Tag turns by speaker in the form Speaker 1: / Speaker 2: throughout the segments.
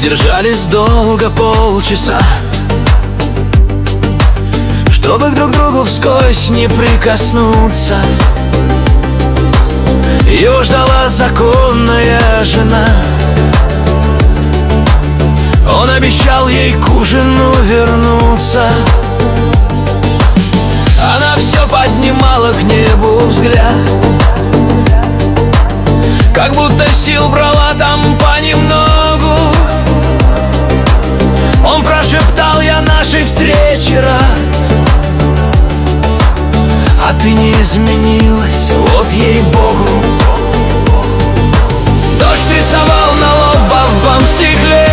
Speaker 1: держались долго, полчаса, чтобы друг к другу вскользь не прикоснуться. Его ждала законная жена. Он обещал ей к ужину вернуться. Она все поднимала к небу взгляд, как будто сил брала там понемногу. Он прошептал: я нашей встрече рад, а ты не изменилась, вот ей-богу. Дождь рисовал на лобовом стекле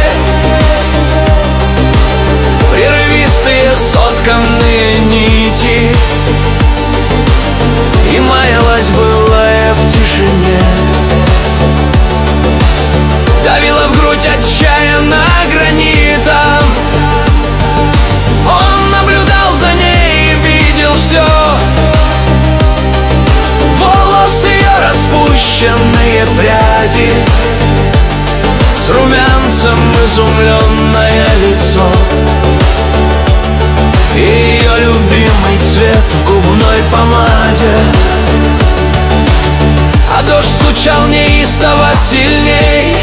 Speaker 1: прерывистые сотканные нити, и маялась былая в тишине. Давила в грудь отчаянно гранитом. Он наблюдал за ней и видел все: волосы ее, распущенные пряди, с румянцем изумленное лицо, и ее любимый цвет в губной помаде. А дождь стучал неистово сильней,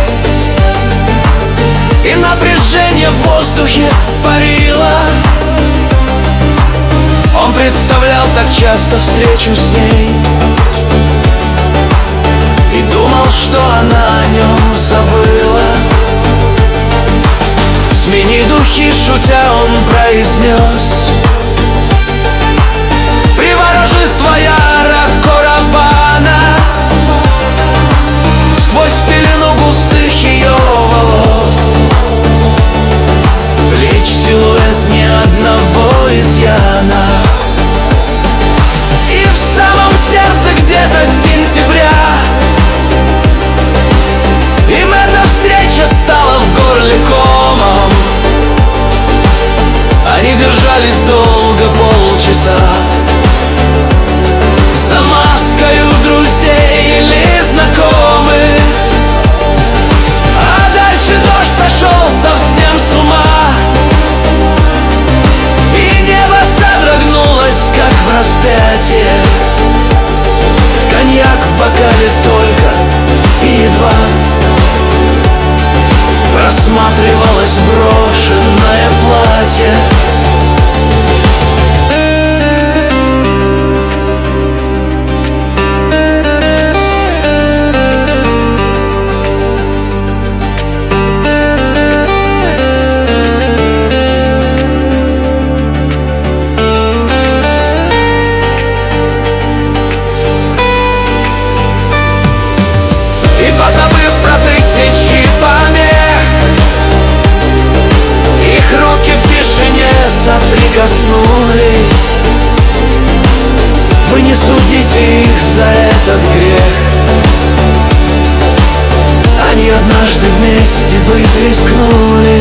Speaker 1: и напряжение в воздухе парило. Он представлял так часто встречу с ней и думал, что она о нем забыла. Смени духи, шутя, он произнес: приворожит твоя ракорабана. Сквозь пелену густых ее волос, плеч силуэт ни одного изъяна. И в самом сердце где-то сентября им эта встреча стала в горле комом. Они держались долго, полчаса, за маскою друзей или знакомых. А дальше дождь сошел совсем с ума, и небо содрогнулось, как в распятие. Коньяк в бокале только, и едва просматривалось брошенное платье. Соприкоснулись. Вы не судите их за этот грех. Они однажды вместе быть рискнули.